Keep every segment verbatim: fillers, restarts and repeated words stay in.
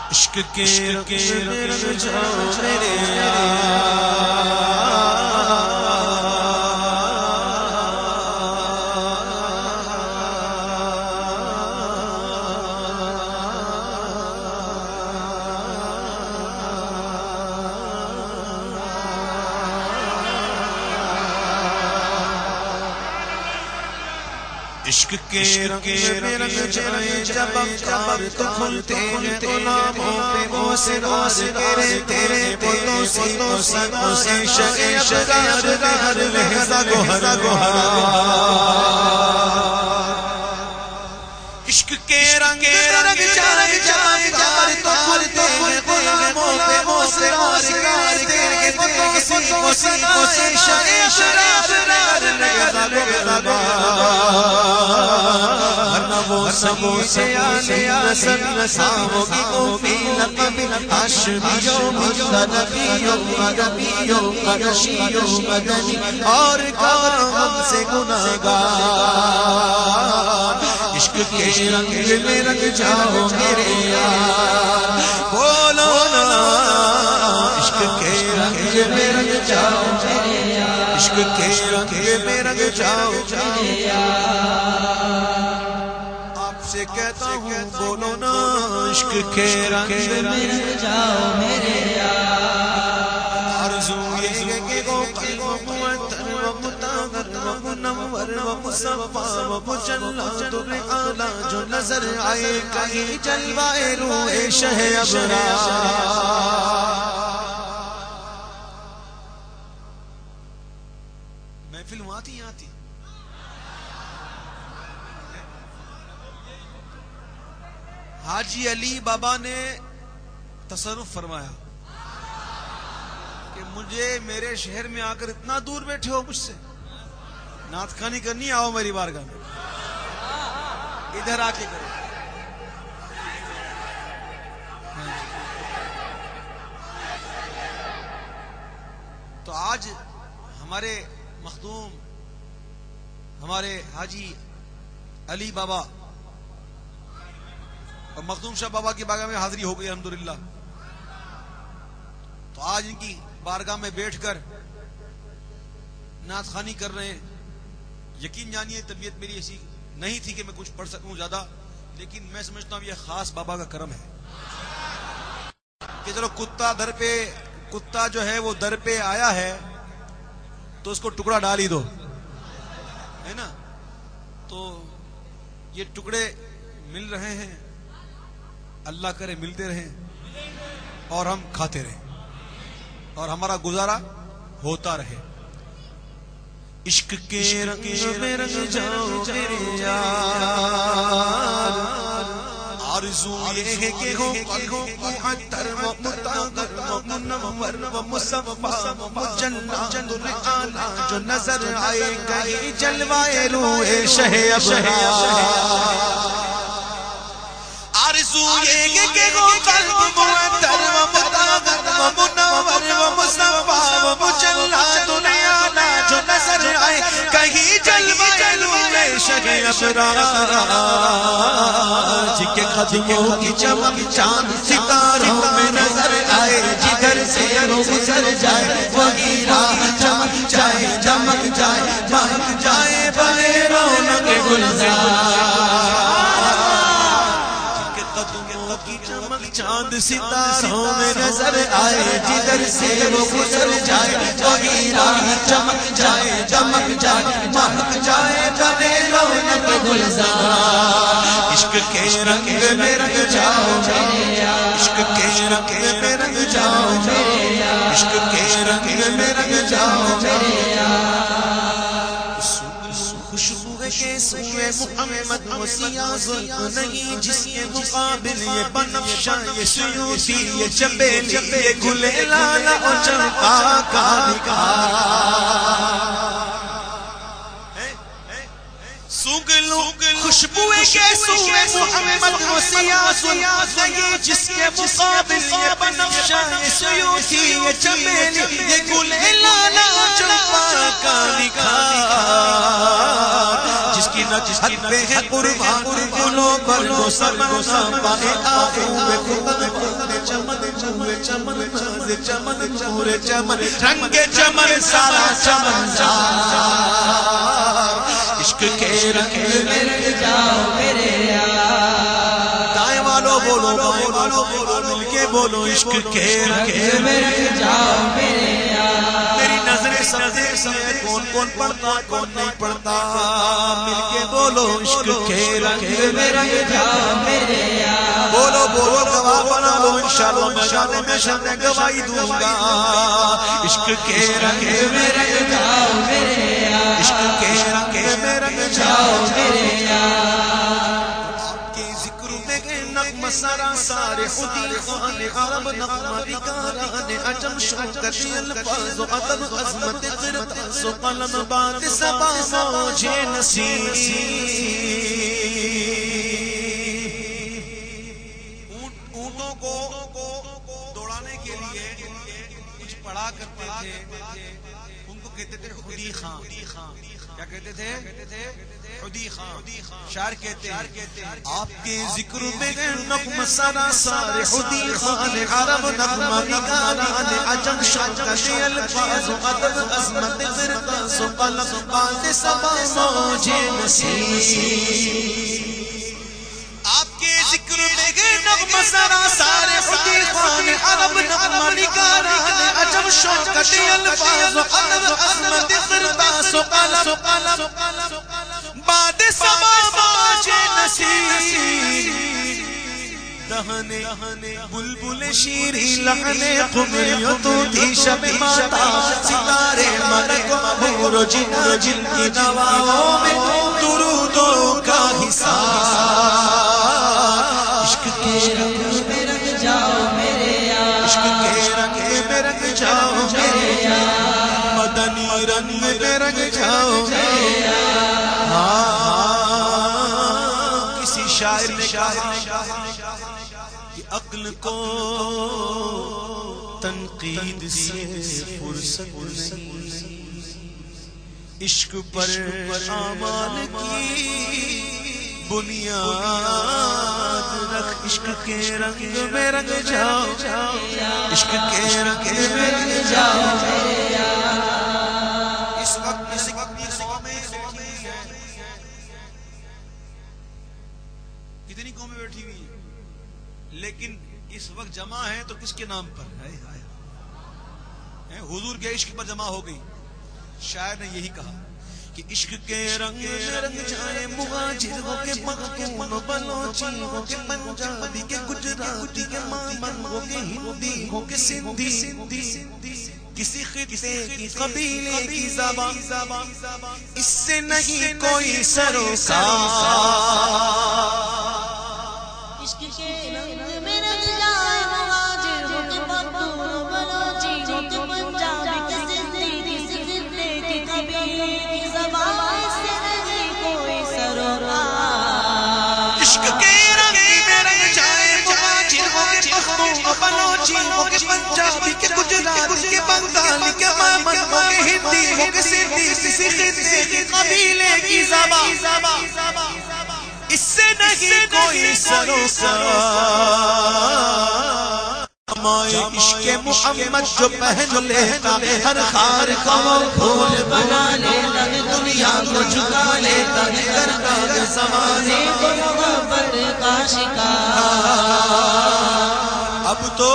عشق کے رنگ میں رنگ جاؤ میرے یار عشق کے رنگ میں رنگ جائیں جب افکار تو کھلتے ہیں تو ناموں پہ وہ سراز تیرے تیرے بولوں سینوں سینوں سے شعر ابرار ہر لحظہ گوہر گوہر عشق کے رنگ رنگ جائیں جائیں جب تو کھلتے ہیں تو ناموں پہ وہ سراز تیرے بولوں سینوں سے شعر ابرار لحظہ گوہر وہ سبو سے آنے نسل نساموں کی اوفیل قبل حشبیوں مصدقیوں مدبیوں قرشیوں مدنی اور کار ہم سے گناہگار عشق کے رنگ میں رنگ جاؤ میرے یار بولو نا عشق کے رنگ میں رنگ جاؤ میرے یار عشق کے رنگ میں رنگ جاؤ میرے یار سے کہتا ہوں بولو نا عشق کے رنگ میں رنگ جاؤ میرے یار آرزو یہ ہے کہ وہ قلب معطر و مطہر و منور و مصفا و مجلد اعلیٰ جو نظر آئے کہیں جلوہ روح شہ ابرار محفل وہاں تھی یہاں تھی حاجی علی بابا نے تصرف فرمایا کہ مجھے میرے شہر میں آ کر اتنا دور بیٹھے ہو مجھ سے نعت خوانی کرنی آؤ میری بارگاہ میں ادھر آ کے کرو تو آج ہمارے مخدوم ہمارے حاجی علی بابا اور مخدوم شاہ بابا کی بارگاہ میں حاضری ہو گئی الحمدللہ تو آج ان کی بارگاہ میں بیٹھ کر نعت خوانی کر رہے ہیں یقین جانیے طبیعت میری ایسی نہیں تھی کہ میں کچھ پڑھ سکوں زیادہ لیکن میں سمجھتا ہوں یہ خاص بابا کا کرم ہے کہ چلو کتا در پہ کتا جو ہے وہ در پہ آیا ہے تو اس کو ٹکڑا ڈال ہی دو ہے نا تو یہ ٹکڑے مل رہے ہیں اللہ کرے ملتے رہیں اور ہم کھاتے رہیں اور ہمارا گزارا ہوتا رہے عشق کے رنگ میں رنگ جاؤ میرے یار آرزو یہ ہے کہ ہو قلب معطر و مطہر و منور و مصفا و مجلد اعلیٰ جو نظر آئے کہیں جلوہ روح شہ ابرار آرزو یہ ہے کہ ہو قلب معطر و مطہر و منور و مصفا و مجلد اعلیٰ جو نظر آئے کہیں جلوہ روح شہ ابرار جن کے قدموں کی چمک چاند ستاروں میں نظر آئے جدھر سے رو گزر جائے وہی راہ چمک جائے چمک جائے مہک جائے بہے رونق گلزار چاند ستاروں میں نظر آئے جدھر سے وہ گزر جائے وہی راہ چمک جائے چمک جائے مہک جائے بنے رونق گلزار عشق کے رنگ میں رنگ جاؤ میرے یار عشق کے رنگ میں رنگ جاؤ میرے یار عشق کے رنگ میں رنگ جاؤ میرے یار کے سوئے محمد و سیاست نہیں جس کے مقابل یہ بنفشاں یہ سیوتی یہ چبیلی یہ گلے لالا اور چمپا کا نکار سو سوگلو خوشبوئے کے سوئے محمد و سیاس لگی جس کے مقابل یہ بنفشہ یہ سیوتی یہ چمیلی یہ گل لالا چمپا کا نکھار جس کی نجحت پہ ہے قربان گلوں پر وہ سمن سمپائے آئے خود خود چمن چمن چمن چمن چمن چمن چمن رنگ چمن سارا چمن عشق کے رنگ میں رنگ جاؤ میرے یار دائیں والو بولو بائیں والو بولو مل کے بولو عشق کے رنگ میں رنگ جاؤ میرے یار میری نظریں سمجھے سمجھے کون کون پڑھتا کون نہیں پڑھتا مل کے بولو عشق کے رنگ میں رنگ جاؤ میرے یار بولو بولو گواہ بنا لو انشاءاللہ میں شانے میں شانے گواہی دوں گا عشق کے رنگ میں رنگ جاؤ میرے یار عشق کے رنگ میں رنگ جاؤ میرے یار آپ کے ذکر میں گئے نغمہ سارا سارے خودی خان عرب نغمہ بکاران عجم شوکت الفاظ و عدب عظمت قرطاس و قلم بات سبا موجے نصیب اونٹوں کو دوڑانے کے لیے کچھ پڑھا کرتے تھے ان کو کہتے تھے خودی خان کیا کہتے تھے خودی خان شاعر کہتے ہیں آپ کے ذکر میں نغمہ سارا سارے خودی خان عرب نغمہ نگاران عجم شوکت الفاظ و عدب عظمت قرطاس و قلم بات سبا موجے نصیب آپ کے ذکر میں گئے نغمہ سارا سارے خودی خان عرب نغمہ نگاران عجم شوکت الفاظ و عدب عظمت قرطاس و قلم باد سبا موجے نصیب دہنے بلبل شیری لہنے قمریوں تو تھی شب ماتا ستارے ملک مہور و جن جن کی نواؤں میں درودوں کا حساب عشق کے رنگ میں رنگ جاؤ میرے یار عشق کے رنگ میں رنگ جاؤ میرے یار مدنی رنگ میں رنگ جاؤ میرے یار کسی شاعر نے کہا کہ عقل کو تنقید سے فرصت نہیں عشق پر اعمال کی بنیاد رکھ عشق کے رنگ میں رنگ جاؤ عشق کے رنگ میں رنگ جاؤ اس وقت اس وقت کتنی قومیں بیٹھی ہوئی ہیں لیکن اس وقت جمع ہے تو کس کے نام پر حضور کے عشق پر جمع ہو گئی شاعر نے یہی کہا کہ عشق کے رنگ میں رنگ جائے مہاجر ہو کے پختون و بلوچی ہو کے پنجابی کے گجراتی کے مامن ہو کے ہندی ہو کے سندھی کسی خطے کی قبیلے کی زبان اس سے نہیں کوئی سروکار عشق کے رنگ میں رنگ جائے مہاجر ہو کے پختون و بلوچی ہو کے پنجابی کے سندھی کسی خطے کی قبیلے کی زبان اس سے نہیں کوئی سروکار عشق کے رنگ میں رنگ جائے مہاجر ہو کے پختون و بلوچی ہو کے پنجابی کے گجراتی کے بنگالی کے مامن ہو کے ہندی ہو کے سندھی کسی خطے کی قبیلے کی زبان اس سے نہیں کوئی سروکار ہمارے عشق محمد جو پہن لیتا ہر خار کا پھول بنا لیتا دنیا کو جھکا لیتا کرتا زمانے کو محبت کا شکار اب تو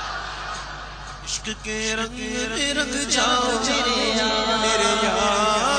عشق کے رنگ میں رنگ جاؤ میرے یار